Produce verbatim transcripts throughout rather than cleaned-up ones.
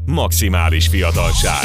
Maximális fiatalság.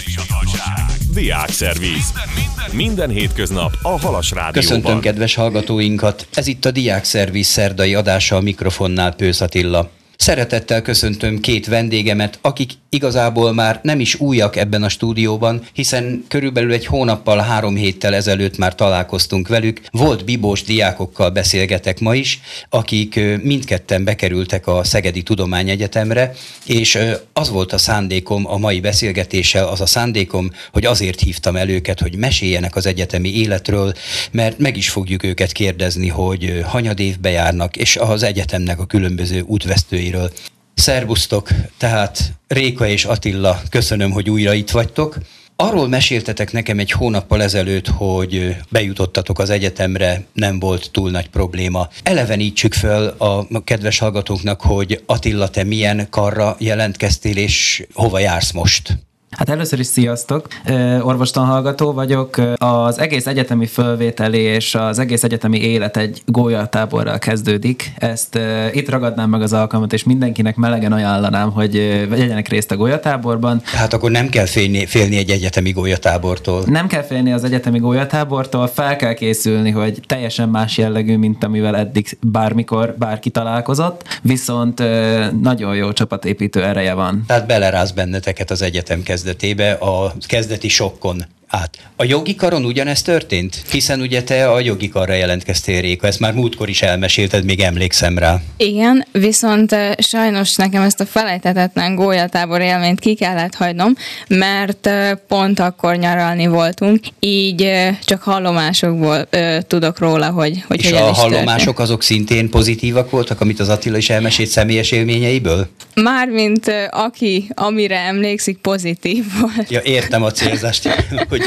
Diákszerviz. Minden hétköznap a Halas Rádióban. Köszöntöm kedves hallgatóinkat! Ez itt a Diákszerviz szerdai adása, a mikrofonnál Pősz Attila. Szeretettel köszöntöm két vendégemet, akik igazából már nem is újak ebben a stúdióban, hiszen körülbelül egy hónappal, három héttel ezelőtt már találkoztunk velük. Volt bibós diákokkal beszélgetek ma is, akik mindketten bekerültek a Szegedi Tudományegyetemre, és az volt a szándékom a mai beszélgetéssel, az a szándékom, hogy azért hívtam el őket, hogy meséljenek az egyetemi életről, mert meg is fogjuk őket kérdezni, hogy hanyad évbe járnak, és az egyetemnek a különböző útvesztőiről. Szerbusztok, tehát Réka és Attila, köszönöm, hogy újra itt vagytok. Arról meséltetek nekem egy hónappal ezelőtt, hogy bejutottatok az egyetemre, nem volt túl nagy probléma. Elevenítsük fel a kedves hallgatóknak, hogy Attila, te milyen karra jelentkeztél, és hova jársz most? Hát először is sziasztok, orvostanhallgató vagyok. Az egész egyetemi fölvételi és az egész egyetemi élet egy gólyatáborral kezdődik. Ezt itt ragadnám meg az alkalmat, és mindenkinek melegen ajánlanám, hogy vegyenek részt a gólyatáborban. Hát akkor nem kell félni, félni egy egyetemi gólyatábortól. Nem kell félni az egyetemi gólyatábortól, fel kell készülni, hogy teljesen más jellegű, mint amivel eddig bármikor bárki találkozott, viszont nagyon jó csapatépítő ereje van. Tehát beleráz benneteket az egyetem kezdetébe, a kezdeti sokkon át. A jogi karon ugyanezt történt? Hiszen ugye te a jogi karra jelentkeztél, Réka, ezt már múltkor is elmesélted, még emlékszem rá. Igen, viszont uh, sajnos nekem ezt a felejthetetlen gólyatábor élményt ki kellett hagynom, mert uh, pont akkor nyaralni voltunk, így uh, csak hallomásokból uh, tudok róla, hogy hogy És a hallomások történt. Azok szintén pozitívak voltak, amit az Attila is elmesélt személyes élményeiből? Mármint uh, aki, amire emlékszik, pozitív volt. Ja, értem a célzást, hogy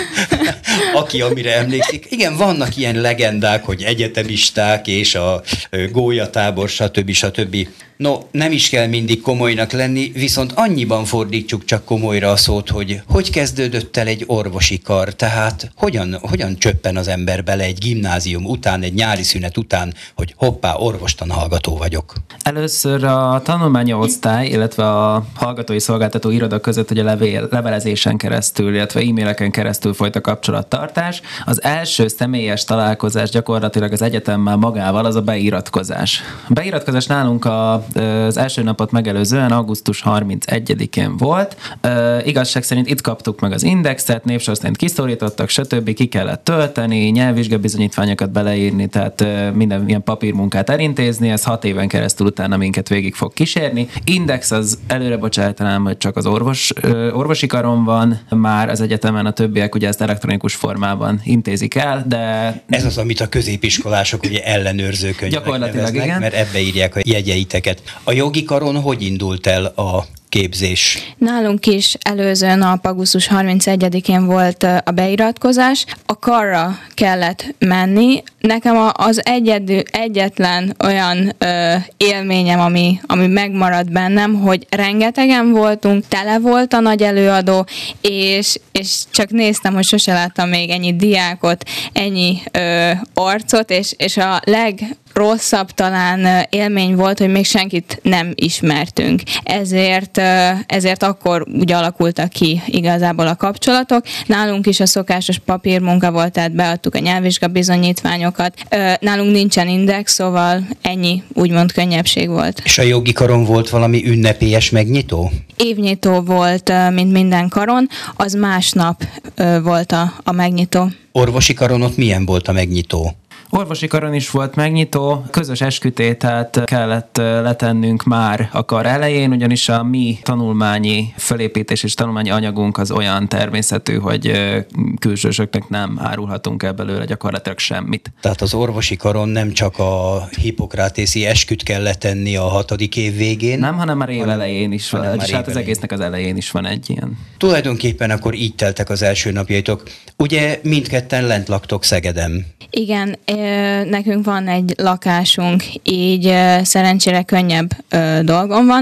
aki amire emlékszik. Igen, vannak ilyen legendák, hogy egyetemisták és a gólyatábor, stb. stb. No, nem is kell mindig komolynak lenni, viszont annyiban fordítsuk csak komolyra a szót, hogy hogy kezdődött el egy orvosi kar, tehát hogyan, hogyan csöppen az ember bele egy gimnázium után, egy nyári szünet után, hogy hoppá, orvostanhallgató vagyok. Először a tanulmányi osztály, illetve a hallgatói szolgáltató iroda között, hogy a levél, levelezésen keresztül, illetve e-maileken keresztül folyt a kapcsolattartás. Az első személyes találkozás gyakorlatilag az egyetemmel magával az a beiratkozás. A beiratkozás nálunk a az első napot megelőzően augusztus harmincegyedikén volt. E, igazság szerint itt kaptuk meg az indexet, névsor szerint kiszorítottak, stb. Ki kellett tölteni, nyelvvizsgabizonyítványokat beleírni, tehát e, minden ilyen papírmunkát elintézni, ez hat éven keresztül utána minket végig fog kísérni. Index az előre bocsájtanám, hogy csak az orvos, e, orvosi karon van, már az egyetemen a többiek ugye ezt elektronikus formában intézik el, de... Ez az, amit a középiskolások ugye ellenőrző könyvnek neveznek, igen. Mert ebbe írják a jegyeiteket. A jogi karon hogy indult el a képzés? Nálunk is előző nap, augusztus harmincegyedikén volt a beiratkozás. A karra kellett menni. Nekem az egyedül, egyetlen olyan ö, élményem, ami, ami megmaradt bennem, hogy rengetegen voltunk, tele volt a nagy előadó, és, és csak néztem, hogy sose láttam még ennyi diákot, ennyi ö, arcot, és, és a leg rosszabb talán élmény volt, hogy még senkit nem ismertünk. Ezért, ezért akkor úgy alakultak ki igazából a kapcsolatok. Nálunk is a szokásos papírmunka volt, tehát beadtuk a nyelvvizsgabizonyítványokat. Nálunk nincsen index, szóval ennyi úgymond könnyebbség volt. És a jogi karon volt valami ünnepélyes megnyitó? Évnyitó volt, mint minden karon, az másnap volt a, a megnyitó. Orvosi karon ott milyen volt a megnyitó? Orvosi karon is volt megnyitó, közös eskütételt kellett letennünk már a kar elején, ugyanis a mi tanulmányi fölépítés és tanulmányi anyagunk az olyan természetű, hogy külsősöknek nem árulhatunk el belőle gyakorlatilag semmit. Tehát az orvosi karon nem csak a hipokrátészi esküt kell letenni a hatodik év végén? Nem, hanem már év elején is van, és hát az egésznek az elején is van egy ilyen. Tulajdonképpen akkor így teltek az első napjaitok. Ugye mindketten lent laktok Szegeden? Igen, nekünk van egy lakásunk, így szerencsére könnyebb dolgom van,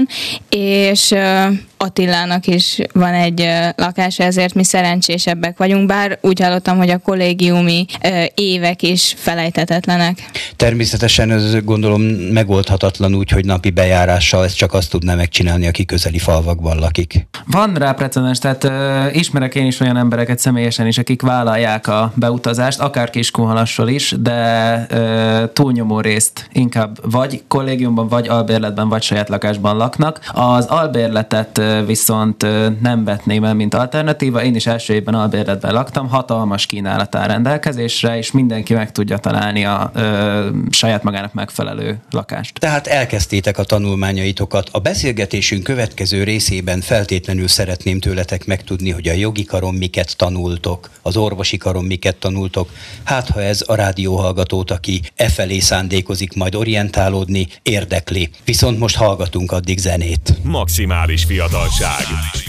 és Attilának is van egy lakása, ezért mi szerencsésebbek vagyunk, bár úgy hallottam, hogy a kollégiumi évek is felejthetetlenek. Természetesen ez gondolom megoldhatatlan úgy, hogy napi bejárással ezt csak azt tudná megcsinálni, aki közeli falvakban lakik. Van rá precedens, tehát uh, ismerek én is olyan embereket személyesen is, akik vállalják a beutazást, akár Kiskunhalasról is, de uh, túlnyomó részt inkább vagy kollégiumban, vagy albérletben, vagy saját lakásban laknak. Az albérletet uh, viszont uh, nem vetném el, mint alternatíva. Én is első évben albérletben laktam, hatalmas kínálat áll rendelkezésre, és mindenki meg tudja találni a uh, saját magának megfelelő lakást. Tehát elkezdtétek a tanulmányaitokat. A beszélgetésünk következő részében feltétlenül szeretném tőletek megtudni, hogy a jogi karon miket tanultok, az orvosi karon miket tanultok. Hát, ha ez a rádióhallgatót, aki e felé szándékozik majd orientálódni, érdekli. Viszont most hallgatunk addig zenét. Maximális fiatalság.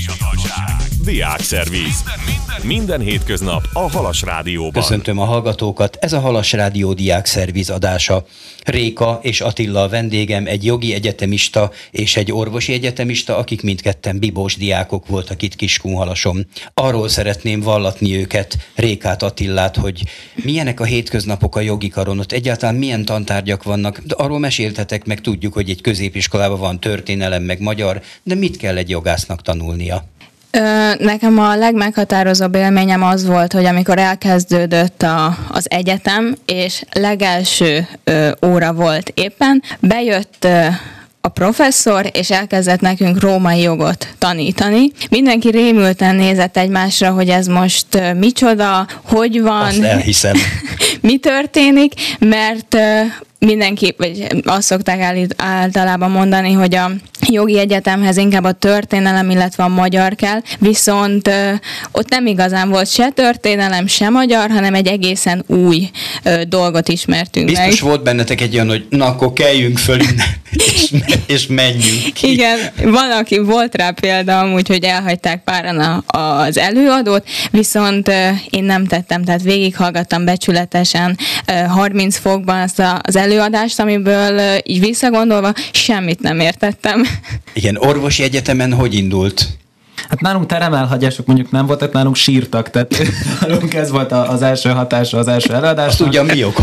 Diákszerviz. Minden hétköznap a Halas Rádióban. Köszöntöm a hallgatókat, ez a Halas Rádió Diákszerviz adása. Réka és Attila a vendégem, egy jogi egyetemista és egy orvosi egyetemista, akik mindketten bibós diákok voltak itt Kiskunhalason. Arról szeretném vallatni őket, Rékát, Attilát, hogy milyenek a hétköznapok a jogi karon, ott egyáltalán milyen tantárgyak vannak, de arról meséltetek, meg tudjuk, hogy egy középiskolában van történelem, meg magyar, de mit kell egy jogásznak tanulnia? Ö, nekem a legmeghatározóbb élményem az volt, hogy amikor elkezdődött a, az egyetem, és legelső ö, óra volt éppen, bejött ö, a professzor, és elkezdett nekünk római jogot tanítani. Mindenki rémülten nézett egymásra, hogy ez most uh, micsoda, hogy van, azt elhiszem. mi történik, mert uh, mindenki, vagy azt szokták állít, általában mondani, hogy a jogi egyetemhez inkább a történelem, illetve a magyar kell, viszont ö, ott nem igazán volt se történelem, se magyar, hanem egy egészen új ö, dolgot ismertünk Biztos meg. Biztos volt bennetek egy olyan, hogy na, akkor kelljünk föl és, és menjünk ki. Igen, van, aki volt rá példa amúgy, hogy elhagyták páran a, az előadót, viszont ö, én nem tettem, tehát végighallgattam becsületesen ö, harminc fokban azt a, az előadást, amiből ö, így visszagondolva semmit nem értettem. Igen, orvosi egyetemen hogy indult? Hát nálunk teremelhagyások mondjuk nem voltak, nálunk sírtak, tehát nálunk ez volt az első hatása az első előadásnak. Azt ugyan mi ok?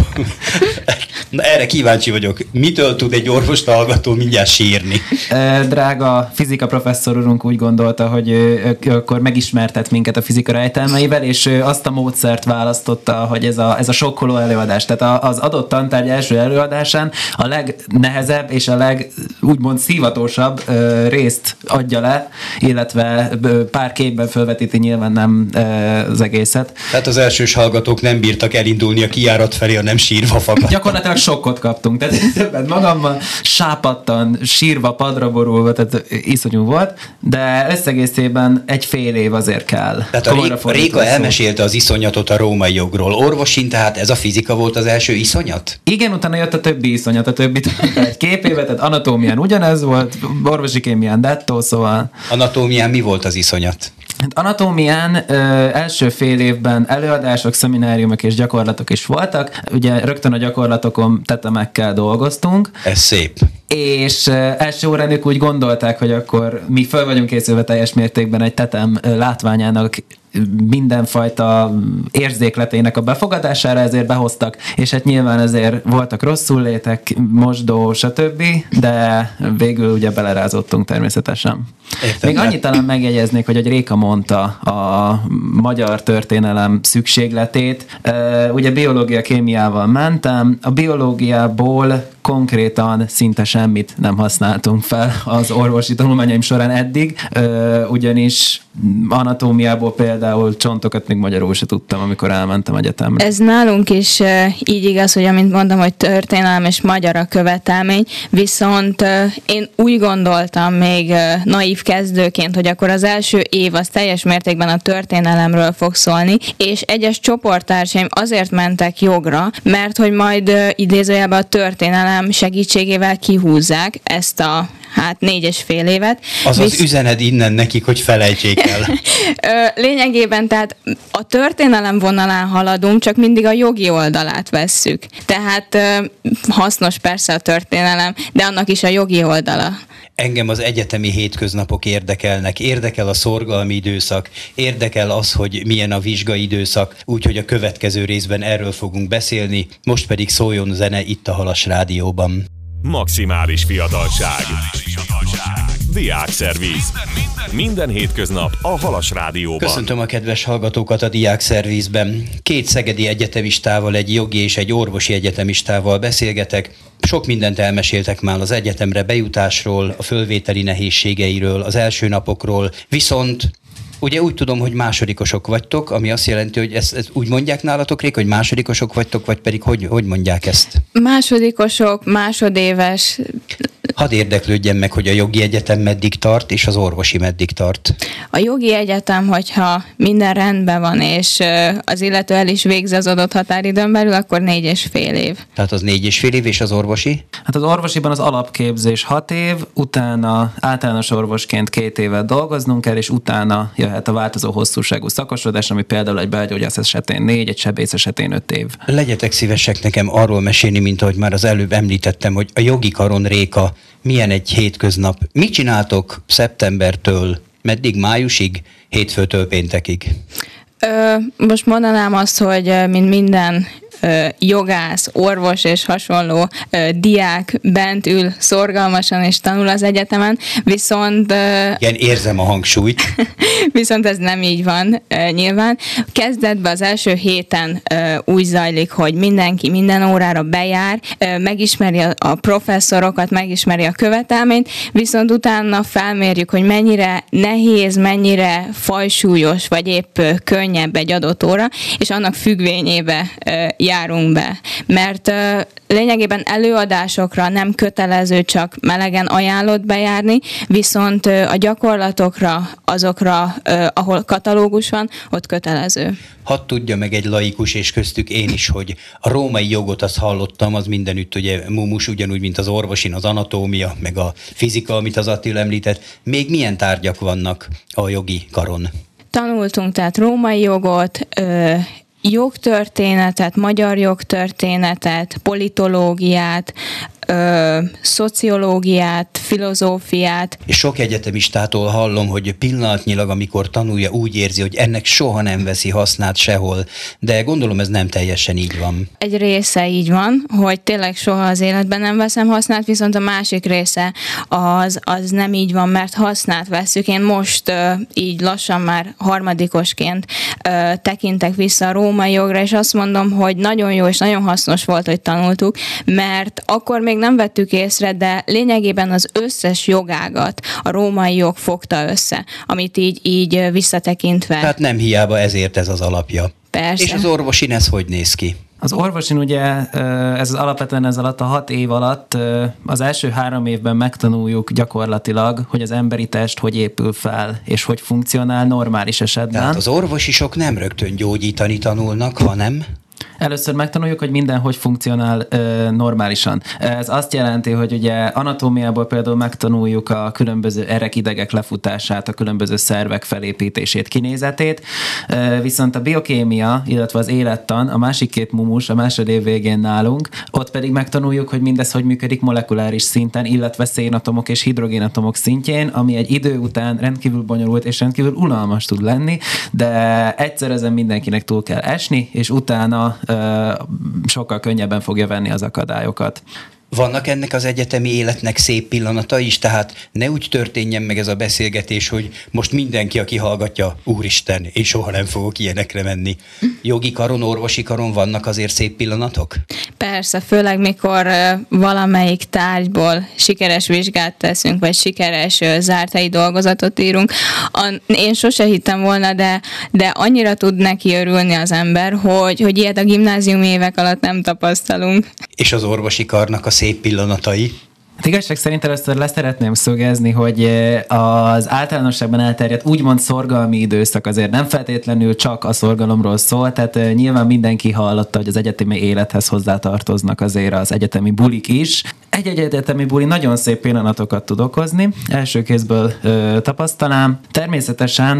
Na, erre kíváncsi vagyok. Mitől tud egy orvost hallgató mindjárt sírni? Drága fizika professzor úrunk úgy gondolta, hogy akkor megismertet minket a fizika rejtelmeivel, és azt a módszert választotta, hogy ez a, ez a sokkoló előadás. Tehát az adott tantárgy első előadásán a legnehezebb és a leg úgymond szívatósabb részt adja le, illetve pár képben felvetíti, nyilván nem az egészet. Tehát az elsős hallgatók nem bírtak elindulni a kijárat felé, hanem sírva fakadtak. Gyakorlatilag sokkot kaptunk, tehát többet magammal sápadtan, sírva, padra borulva, tehát iszonyú volt, de összegészében egy fél év azért kell. Tehát a Réka, Réka elmesélte az iszonyatot a római jogról. Orvosin, tehát ez a fizika volt az első iszonyat? Igen, utána jött a többi iszonyat, a többi egy képébe, tehát anatómián ugyanez volt, orvosi kémián dettó, szóval... Anatómián mi volt az iszonyat? Hát anatómián ö, első fél évben előadások, szemináriumok és gyakorlatok is voltak. Ugye rögtön a gyakorlatokon tetemekkel dolgoztunk. Ez szép. És ö, első órán ők úgy gondolták, hogy akkor mi föl vagyunk készülve teljes mértékben egy tetem ö, látványának mindenfajta érzékletének a befogadására, ezért behoztak, és hát nyilván ezért voltak rosszullétek, mosdó, stb., de végül ugye belerázottunk természetesen. Értem, Még annyit talán megjegyeznék, hogy hogy Réka mondta a magyar történelem szükségletét. Ugye biológia, kémiával mentem, a biológiából konkrétan szinte semmit nem használtunk fel az orvosi tanulmányaim során eddig, ugyanis anatómiából például csontokat még magyarul se tudtam, amikor elmentem egyetemre. Ez nálunk is így igaz, hogy amint mondtam, hogy történelem és magyar a követelmény, viszont én úgy gondoltam még naív kezdőként, hogy akkor az első év az teljes mértékben a történelemről fog szólni, és egyes csoporttársaim azért mentek jogra, mert hogy majd idézőjelben a történelem segítségével kihúzzák ezt a hát négy és fél évet. Az Visz... az üzened innen nekik, hogy felejtsék el. Lényegében tehát a történelem vonalán haladunk, csak mindig a jogi oldalát vesszük. Tehát hasznos persze a történelem, de annak is a jogi oldala. Engem az egyetemi hétköznapok érdekelnek, érdekel a szorgalmi időszak, érdekel az, hogy milyen a vizsgai időszak, úgyhogy a következő részben erről fogunk beszélni, most pedig szóljon zene itt a Halas Rádióban. Maximális fiatalság. Diákszerviz. Minden hétköznap a Halas Rádióban. Köszöntöm a kedves hallgatókat a Diák Szervizben. Két szegedi egyetemistával, egy jogi és egy orvosi egyetemistával beszélgetek. Sok mindent elmeséltek már az egyetemre bejutásról, a fölvételi nehézségeiről, az első napokról, viszont ugye úgy tudom, hogy másodikosok vagytok, ami azt jelenti, hogy ezt, ezt úgy mondják nálatok, Réka, hogy másodikosok vagytok, vagy pedig hogy, hogy mondják ezt? Másodikosok, másodéves. Hadd érdeklődjen meg, hogy a jogi egyetem meddig tart, és az orvosi meddig tart. A jogi egyetem, hogyha minden rendben van, és az illető el is végzi az adott határidőn belül, akkor négy és fél év. Tehát az négy és fél év, és az orvosi? Hát az orvosiban az alapképzés hat év, utána általános orvosként két évet dolgoznunk kell, és utána jöhet a változó hosszúságú szakosodás, ami például egy belgyógyász esetén négy, egy sebész esetén öt év. Legyetek szívesek nekem arról mesélni, mint ahogy már az előbb említettem, hogy a jogi karon, Réka, milyen egy hétköznap. Mit csináltok szeptembertől, meddig, májusig, hétfőtől péntekig? Ö, most mondanám azt, hogy mint minden ö, jogász, orvos és hasonló ö, diák bent ül szorgalmasan és tanul az egyetemen, viszont... Ö, Igen, érzem a hangsúlyt. Viszont ez nem így van ö, nyilván. Kezdetben az első héten ö, úgy zajlik, hogy mindenki minden órára bejár, ö, megismeri a, a professzorokat, megismeri a követelményt, viszont utána felmérjük, hogy mennyire nehéz, mennyire fajsúlyos, vagy épp ö, könnyebb egy adott óra, és annak függvényébe ö, járunk be. Mert ö, lényegében előadásokra nem kötelező csak melegen ajánlott bejárni, viszont ö, a gyakorlatokra, azokra, ö, ahol katalógus van, ott kötelező. Hadd tudja meg egy laikus, és köztük én is, hogy a római jogot azt hallottam, az mindenütt ugye mumus, ugyanúgy, mint az orvosin, az anatómia, meg a fizika, amit az Attila említett. Még milyen tárgyak vannak a jogi karon? Tanultunk tehát római jogot, ö, jogtörténetet, magyar jogtörténetet, politológiát, ö, szociológiát, filozófiát. És sok egyetemistától hallom, hogy pillanatnyilag, amikor tanulja, úgy érzi, hogy ennek soha nem veszi hasznát sehol, de gondolom ez nem teljesen így van. Egy része így van, hogy tényleg soha az életben nem veszem hasznát, viszont a másik része az, az nem így van, mert hasznát veszük. Én most ö, így lassan már harmadikosként ö, tekintek vissza a római jogra, és azt mondom, hogy nagyon jó és nagyon hasznos volt, hogy tanultuk, mert akkor még nem vettük észre, de lényegében az összes jogágat a római jog fogta össze, amit így, így visszatekintve. Tehát nem hiába ezért ez az alapja. Persze. És az orvosin ez hogy néz ki? Az orvosin ugye ez az alapvetően ez alatt a hat év alatt az első három évben megtanuljuk gyakorlatilag, hogy az emberi test hogy épül fel, és hogy funkcionál normális esetben. Tehát az orvosisok nem rögtön gyógyítani tanulnak, hanem... Először megtanuljuk, hogy minden hogy funkcionál ö, normálisan. Ez azt jelenti, hogy ugye anatómiából például megtanuljuk a különböző erek-idegek lefutását, a különböző szervek felépítését, kinézetét, ö, viszont a biokémia, illetve az élettan, a másik két mumus a másodév végén nálunk, ott pedig megtanuljuk, hogy mindez hogy működik molekuláris szinten, illetve szénatomok és hidrogénatomok szintjén, ami egy idő után rendkívül bonyolult és rendkívül unalmas tud lenni, de egyszer ezen mindenkinek túl kell esni, és utána sokkal könnyebben fogja venni az akadályokat. Vannak ennek az egyetemi életnek szép pillanata is, tehát ne úgy történjen meg ez a beszélgetés, hogy most mindenki, aki hallgatja, úristen, én soha nem fogok ilyenekre menni. Jogi karon, orvosi karon vannak azért szép pillanatok? Persze, főleg mikor valamelyik tárgyból sikeres vizsgát teszünk, vagy sikeres zárt helyi dolgozatot írunk. Én sose hittem volna, de, de annyira tud neki örülni az ember, hogy, hogy ilyet a gimnáziumi évek alatt nem tapasztalunk. És az orvosi karnak a szép pillanatai? Hát igazság szerint először leszeretném szögezni, hogy az általánosságban elterjedt úgymond szorgalmi időszak azért nem feltétlenül csak a szorgalomról szól, tehát nyilván mindenki hallotta, hogy az egyetemi élethez hozzátartoznak azért az egyetemi bulik is. Egy-egy egyetemi buli nagyon szép pillanatokat tud okozni, első kézből ö, tapasztalám. Természetesen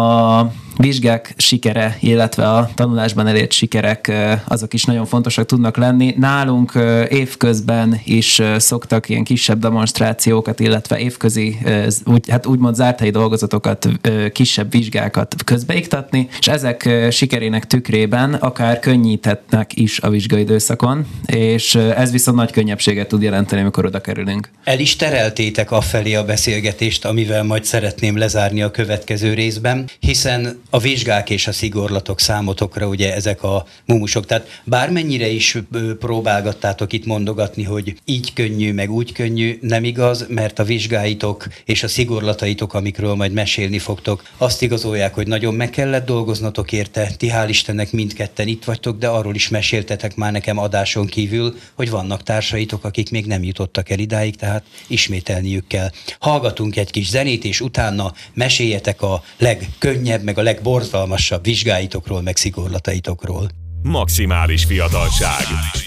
a vizsgák sikere, illetve a tanulásban elért sikerek azok is nagyon fontosak tudnak lenni. Nálunk évközben is szoktak ilyen kisebb demonstrációkat, illetve évközi, úgy, hát úgymond zárthelyi dolgozatokat, kisebb vizsgákat közbeiktatni, és ezek sikerének tükrében akár könnyíthetnek is a vizsgai időszakon, és ez viszont nagy könnyebbséget tud jelenteni dönteni, amikor oda kerülünk. El is tereltétek afelé a beszélgetést, amivel majd szeretném lezárni a következő részben, hiszen a vizsgák és a szigorlatok számotokra ugye ezek a mumusok. Tehát bármennyire is próbálgattátok itt mondogatni, hogy így könnyű, meg úgy könnyű, nem igaz, mert a vizsgáitok és a szigorlataitok, amikről majd mesélni fogtok, azt igazolják, hogy nagyon meg kellett dolgoznatok érte. Ti hál' Istennek mindketten itt vagytok, de arról is meséltetek már nekem adáson kívül, hogy vannak társaitok, akik még nem jutottak el idáig, tehát ismételniük kell. Hallgatunk egy kis zenét, és utána meséljetek a legkönnyebb, meg a legborzalmasabb vizsgáitokról, meg szigorlataitokról. Maximális fiatalság.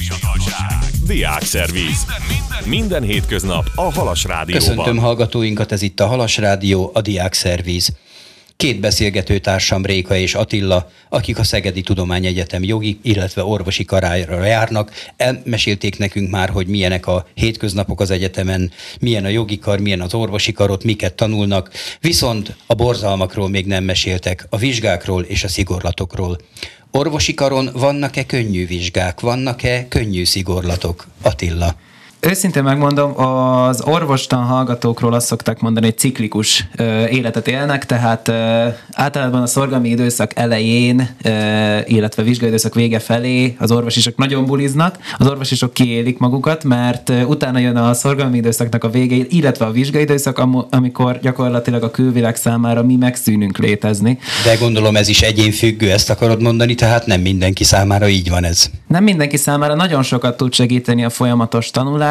Diákszerviz. Minden hétköznap a Halas Rádióban. Köszöntöm hallgatóinkat, ez itt a Halas Rádió, a Diákszerviz. Két beszélgetőtársam, Réka és Attila, akik a Szegedi Tudományegyetem jogi, illetve orvosi karára járnak, elmesélték nekünk már, hogy milyenek a hétköznapok az egyetemen, milyen a jogi kar, milyen az orvosi karot, miket tanulnak, viszont a borzalmakról még nem meséltek, a vizsgákról és a szigorlatokról. Orvosi karon vannak-e könnyű vizsgák, vannak-e könnyű szigorlatok? Attila. Őszintén megmondom, az orvostan hallgatókról azt szokták mondani, hogy ciklikus ö, életet élnek, tehát ö, általában a szorgalmi időszak elején, ö, illetve vizsgai időszak vége felé az orvosisok nagyon buliznak, az orvosisok kiélik magukat, mert ö, utána jön a szorgalmi időszaknak a vége, illetve a vizsgai időszak, am- amikor gyakorlatilag a külvilág számára mi megszűnünk létezni. De gondolom ez is egyénfüggő, ezt akarod mondani, tehát nem mindenki számára így van ez. Nem mindenki számára nagyon sokat tud segíteni a folyamatos tanulás,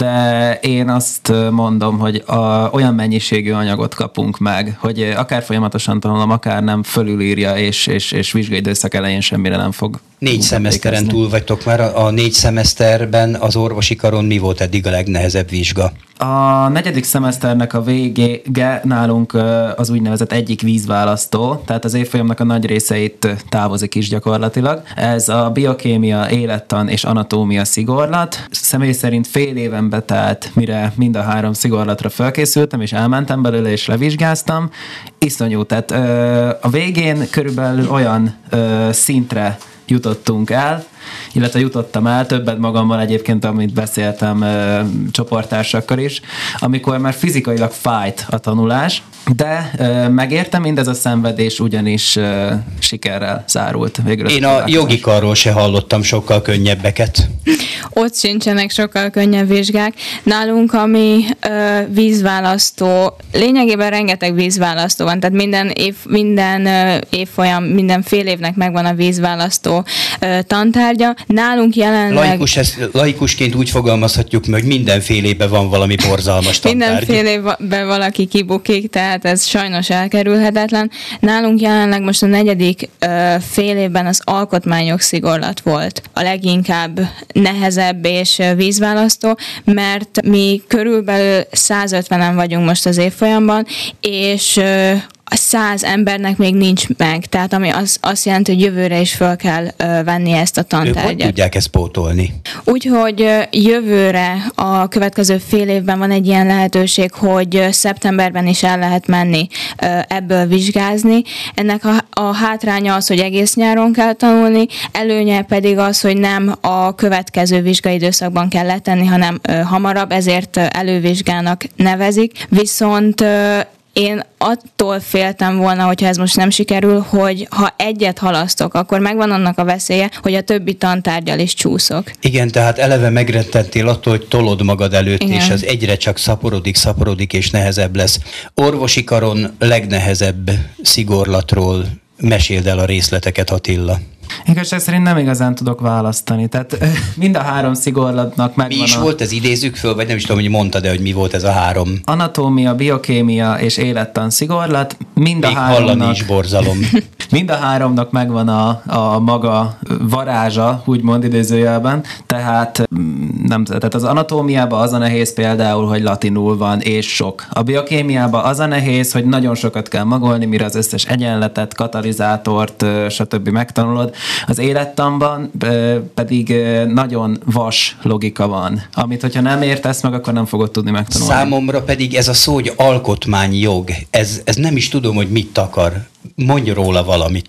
de én azt mondom, hogy a, olyan mennyiségű anyagot kapunk meg, hogy akár folyamatosan tanulom, akár nem fölülírja, és, és, és vizsgai időszak elején semmire nem fog. Négy szemeszteren túl vagytok már, a, a négy szemeszterben az orvosi karon mi volt eddig a legnehezebb vizsga? A negyedik szemeszternek a vége nálunk az úgynevezett egyik vízválasztó, tehát az évfolyamnak a nagy részeit távozik is gyakorlatilag. Ez a biokémia, élettan és anatómia szigorlat. Személy szerint fél éven betelt, mire mind a három szigorlatra felkészültem, és elmentem belőle, és levizsgáztam. Iszonyú, tehát a végén körülbelül olyan szintre jutottunk el, illetve jutottam el, többet magammal egyébként, amit beszéltem ö, csoporttársakkal is, amikor már fizikailag fájt a tanulás, de ö, megértem, mindez a szenvedés ugyanis ö, sikerrel zárult. Végül Én a jogi karról se hallottam sokkal könnyebbeket. Ott sincsenek sokkal könnyebb vizsgák. Nálunk, ami ö, vízválasztó, lényegében rengeteg vízválasztó van, tehát minden, év, minden ö, évfolyam, minden fél évnek megvan a vízválasztó ö, tantárgy. Nálunk jelenleg... Laikus, ezt, laikusként úgy fogalmazhatjuk meg, hogy mindenfélében van valami borzalmas tantárgy. Mindenfélében valaki kibukik, tehát ez sajnos elkerülhetetlen. Nálunk jelenleg most a negyedik ö, fél évben az alkotmányok szigorlat volt a leginkább nehezebb és vízválasztó, mert mi körülbelül százötvenen vagyunk most az évfolyamban, és ö, a száz embernek még nincs meg, tehát ami az, azt jelenti, hogy jövőre is föl kell ö, venni ezt a tantárgyat. Ők hogy tudják ezt pótolni? Úgyhogy ö, jövőre a következő fél évben van egy ilyen lehetőség, hogy ö, szeptemberben is el lehet menni ö, ebből vizsgázni. Ennek a, a hátránya az, hogy egész nyáron kell tanulni, előnye pedig az, hogy nem a következő vizsgai időszakban kell letenni, hanem ö, hamarabb, ezért ö, elővizsgának nevezik. Viszont ö, én attól féltem volna, hogyha ez most nem sikerül, hogy ha egyet halasztok, akkor megvan annak a veszélye, hogy a többi tantárgyal is csúszok. Igen, tehát eleve megrettentél attól, hogy tolod magad előtt, igen. És az egyre csak szaporodik, szaporodik, és nehezebb lesz. Orvosi karon legnehezebb szigorlatról meséld el a részleteket, Attila. Igazság szerint nem igazán tudok választani, tehát mind a három szigorlatnak megvan. Mi is a... volt ez, idézzük föl, vagy nem is tudom, hogy mondtad-e, hogy mi volt ez a három? Anatómia, biokémia és élettan szigorlat. Mind Még a háromnak... hallani is borzalom. Mind a háromnak megvan a, a maga varázsa, úgymond idézőjelben, tehát, nem, tehát az anatómiában az a nehéz például, hogy latinul van, és sok. A biokémiában az a nehéz, hogy nagyon sokat kell magolni, mire az összes egyenletet, katalizátort, stb. Megtanulod. Az élettanban pedig nagyon vas logika van, amit hogyha nem értesz meg, akkor nem fogod tudni megtanulni. Számomra pedig ez a szó, hogy alkotmányjog, ez, ez nem is tudom, hogy mit akar. Mondj róla valamit.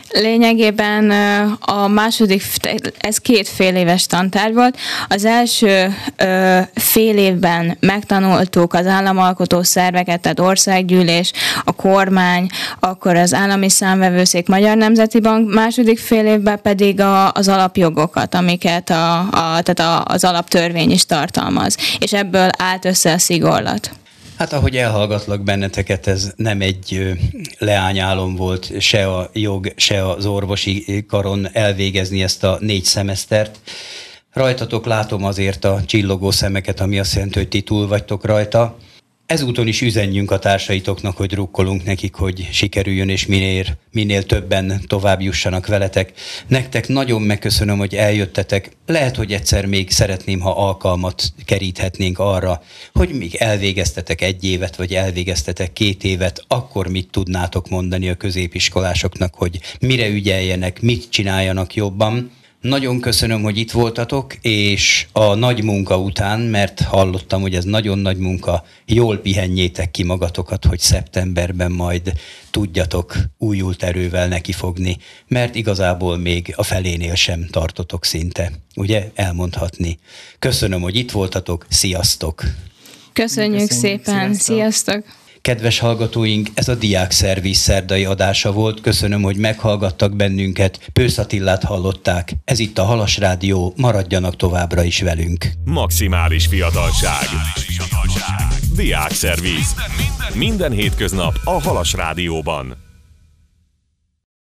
Lényegében a második, ez két fél éves tantárgy volt. Az első fél évben megtanultuk az államalkotó szerveket, tehát országgyűlés, a kormány, akkor az állami számvevőszék, Magyar Nemzeti Bank, második fél évben pedig a, az alapjogokat, amiket a, a, tehát a, az alaptörvény is tartalmaz. És ebből állt össze a szigorlat. Hát ahogy elhallgatlak benneteket, ez nem egy leányálom volt se a jog, se az orvosi karon elvégezni ezt a négy szemesztert. Rajtatok látom azért a csillogó szemeket, ami azt jelenti, hogy ti túl vagytok rajta. Ezúton is üzenjünk a társaitoknak, hogy drukkolunk nekik, hogy sikerüljön, és minél, minél többen tovább jussanak veletek. Nektek nagyon megköszönöm, hogy eljöttetek. Lehet, hogy egyszer még szeretném, ha alkalmat keríthetnénk arra, hogy még elvégeztetek egy évet, vagy elvégeztetek két évet, akkor mit tudnátok mondani a középiskolásoknak, hogy mire ügyeljenek, mit csináljanak jobban. Nagyon köszönöm, hogy itt voltatok, és a nagy munka után, mert hallottam, hogy ez nagyon nagy munka, jól pihenjétek ki magatokat, hogy szeptemberben majd tudjatok újult erővel nekifogni, mert igazából még a felénél sem tartotok szinte, ugye, elmondhatni. Köszönöm, hogy itt voltatok, sziasztok! Köszönjük, Köszönjük szépen, sziasztok! sziasztok. Kedves hallgatóink, ez a Diák Szerviz szerdai adása volt. Köszönöm, hogy meghallgattak bennünket. Pősz Attilát hallották. Ez itt a Halas Rádió. Maradjanak továbbra is velünk. Maximális fiatalság. Diák Szerviz. Minden hétköznap a Halas Rádióban.